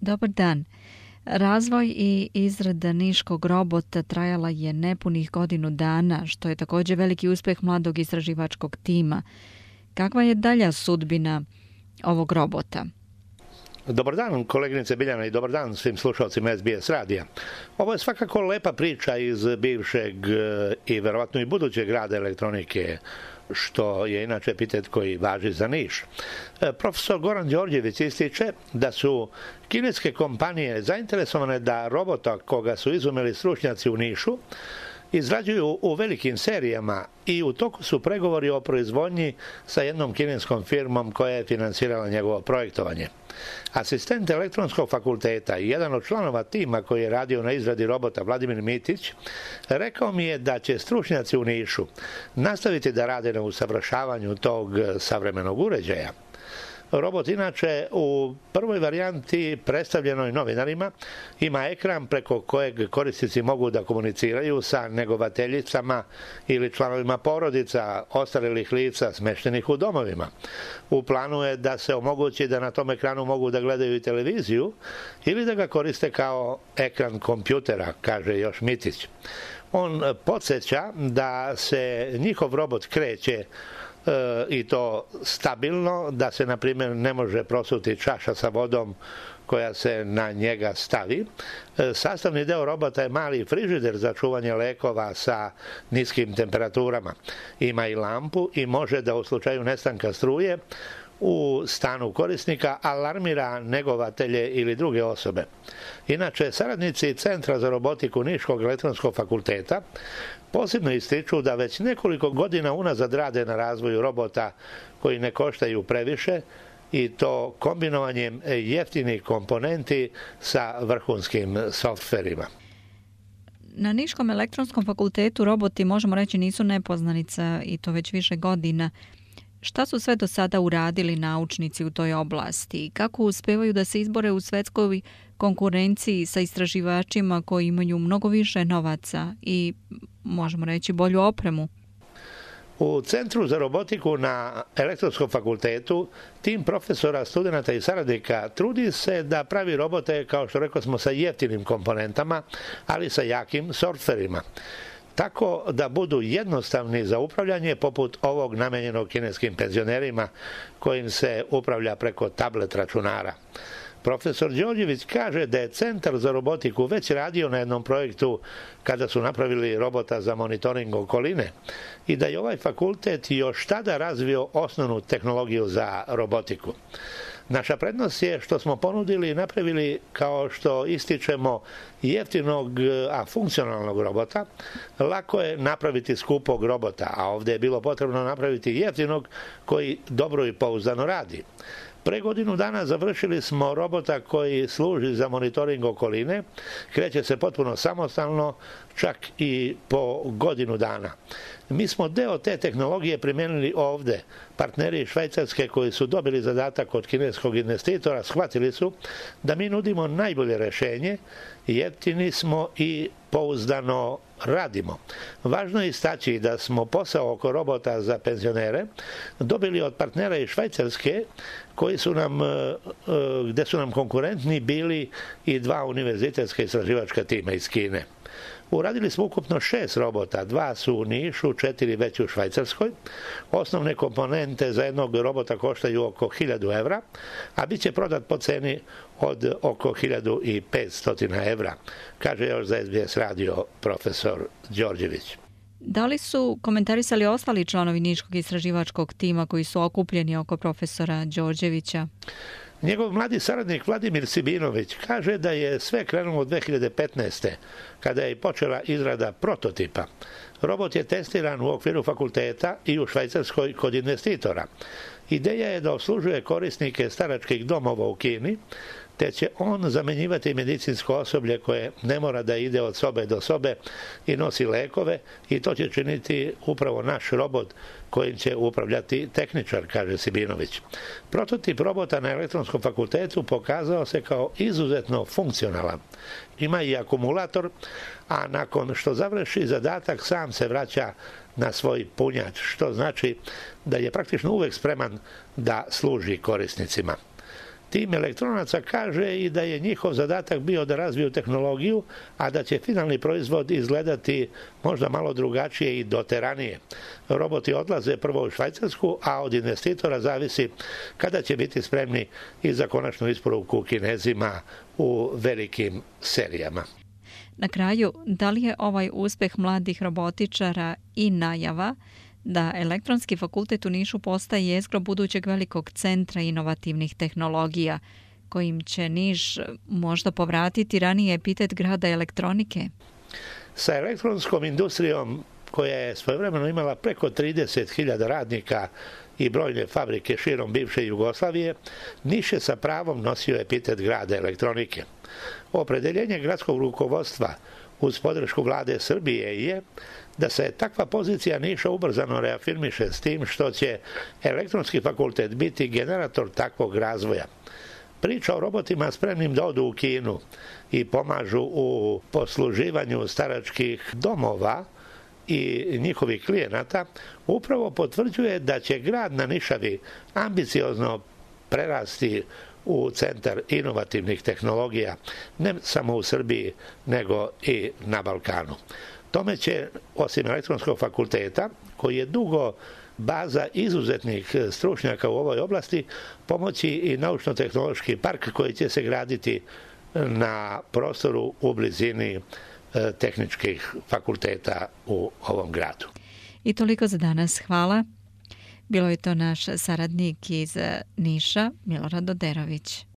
Dobar dan. Razvoj i izrada niškog robota trajala je nepunih godinu dana, što je također veliki uspjeh mladog istraživačkog tima. Kakva je dalja sudbina ovog robota? Dobar dan, koleginice Biljana, i dobar dan svim slušalcima SBS radija. Ovo je svakako lepa priča iz bivšeg i verovatno i budućeg rada elektronike, što je inače epitet koji važi za Niš. Profesor Goran Đorđević ističe da su kineske kompanije zainteresovane da robota koga su izumeli stručnjaci u Nišu izrađuju u velikim serijama i u toku su pregovori o proizvodnji sa jednom kineskom firmom koja je finansirala njegovo projektovanje. Asistent elektronskog fakulteta i jedan od članova tima koji je radio na izradi robota, Vladimir Mitić, rekao mi je da će stručnjaci u Nišu nastaviti da rade na usavršavanju tog savremenog uređaja. Robot inače u prvoj varijanti predstavljenoj novinarima ima ekran preko kojeg korisnici mogu da komuniciraju sa negovateljicama ili članovima porodica ostarelih lica smeštenih u domovima. U planu je da se omogući da na tom ekranu mogu da gledaju i televiziju ili da ga koriste kao ekran kompjutera, kaže još Mitić. On podsjeća da se njihov robot kreće i to stabilno, da se na primjer ne može prosuti čaša sa vodom koja se na njega stavi. Sastavni deo robota je mali frižider za čuvanje lekova sa niskim temperaturama. Ima i lampu i može da u slučaju nestanka struje u stanu korisnika alarmira negovatelje ili druge osobe. Inače, saradnici Centra za robotiku Niškog elektronskog fakulteta posebno ističu da već nekoliko godina unazad rade na razvoju robota koji ne koštaju previše i to kombinovanjem jeftinih komponenti sa vrhunskim softverima. Na Niškom elektronskom fakultetu roboti, možemo reći, nisu nepoznanica i to već više godina. Šta su sve do sada uradili naučnici u toj oblasti? Kako uspevaju da se izbore u svetskoj konkurenciji sa istraživačima koji imaju mnogo više novaca i, možemo reći, bolju opremu? U Centru za robotiku na elektronskom fakultetu tim profesora, studenata i saradnika trudi se da pravi robote, kao što rekao smo, sa jeftinim komponentama, ali sa jakim softverima, tako da budu jednostavni za upravljanje, poput ovog namenjenog kineskim penzionerima kojim se upravlja preko tablet računara. Profesor Đorđević kaže da je Centar za robotiku već radio na jednom projektu kada su napravili robota za monitoring okoline i da je ovaj fakultet još tada razvio osnovnu tehnologiju za robotiku. Naša prednost je što smo ponudili i napravili, kao što ističemo, jeftinog, a funkcionalnog robota. Lako je napraviti skupog robota, a ovdje je bilo potrebno napraviti jeftinog koji dobro i pouzdano radi. Pre godinu dana završili smo robota koji služi za monitoring okoline, kreće se potpuno samostalno, čak i po godinu dana. Mi smo deo te tehnologije primijenili ovdje. Partneri iz Švajcarske koji su dobili zadatak od kineskog investitora shvatili su da mi nudimo najbolje rješenje, jeftini smo i pouzdano radimo. Nam je istaći da smo posao oko robota za penzionere dobili od partnera iz Švajcarske koji su nam, gdje su nam konkurentni bili i 2 univerzitetska istraživačka tima iz Kine. Uradili smo ukupno 6 robota, 2 su u Nišu, 4 već u Švajcarskoj. Osnovne komponente za jednog robota koštaju oko 1000 evra, a bit će prodat po ceni od oko 1500 evra, kaže još za SBS radio profesor Đorđević. Da li su komentarisali ostali članovi Niškog istraživačkog tima koji su okupljeni oko profesora Đorđevića? Njegov mladi saradnik Vladimir Sibinović kaže da je sve krenulo od 2015. kada je počela izrada prototipa. Robot je testiran u okviru fakulteta i u Švajcarskoj kod investitora. Ideja je da obslužuje korisnike staračkih domova u Kini, te će on zamjenjivati medicinsko osoblje koje ne mora da ide od sobe do sobe i nosi lekove, i to će činiti upravo naš robot kojim će upravljati tehničar, kaže Sibinović. Prototip robota na elektronskom fakultetu pokazao se kao izuzetno funkcionalan. Ima i akumulator, a nakon što završi zadatak sam se vraća na svoj punjač, što znači da je praktično uvek spreman da služi korisnicima. tim elektronaca kaže i da je njihov zadatak bio da razviju tehnologiju, a da će finalni proizvod izgledati možda malo drugačije i doteranije. Roboti odlaze prvo u Švajcarsku, a od investitora zavisi kada će biti spremni i za konačnu isporuku Kinezima u velikim serijama. Na kraju, da li je ovaj uspeh mladih robotičara i najava da Elektronski fakultet u Nišu postaje jezgro budućeg velikog centra inovativnih tehnologija, kojim će Niš možda povratiti ranije epitet grada elektronike? Sa elektronskom industrijom, koja je svojevremeno imala preko 30.000 radnika i brojne fabrike širom bivše Jugoslavije, Niš je sa pravom nosio epitet grada elektronike. Opredeljenje gradskog rukovodstva uz podršku vlade Srbije je da se takva pozicija Niša ubrzano reafirmiše s tim što će Elektronski fakultet biti generator takvog razvoja. Priča o robotima spremnim da odu u Kinu i pomažu u posluživanju staračkih domova i njihovih klijenata upravo potvrđuje da će grad na Nišavi ambiciozno prerasti u centar inovativnih tehnologija, ne samo u Srbiji, nego i na Balkanu. Tome će, osim Elektronskog fakulteta, koji je dugo baza izuzetnih stručnjaka u ovoj oblasti, pomoći i naučno-tehnološki park koji će se graditi na prostoru u blizini tehničkih fakulteta u ovom gradu. I toliko za danas. Hvala. Bilo je to naš saradnik iz Niša, Milorad Doderović.